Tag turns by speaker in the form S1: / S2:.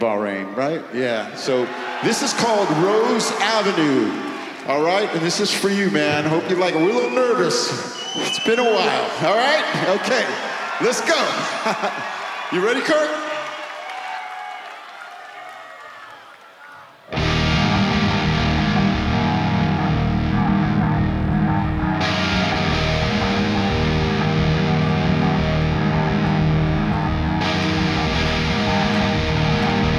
S1: Bahrain, right? Yeah. So this is called Rose Avenue. All right? And this is for you, man. Hope you like it. We're a little nervous. It's been a while. All right? Okay. Let's go. You ready, Kurt?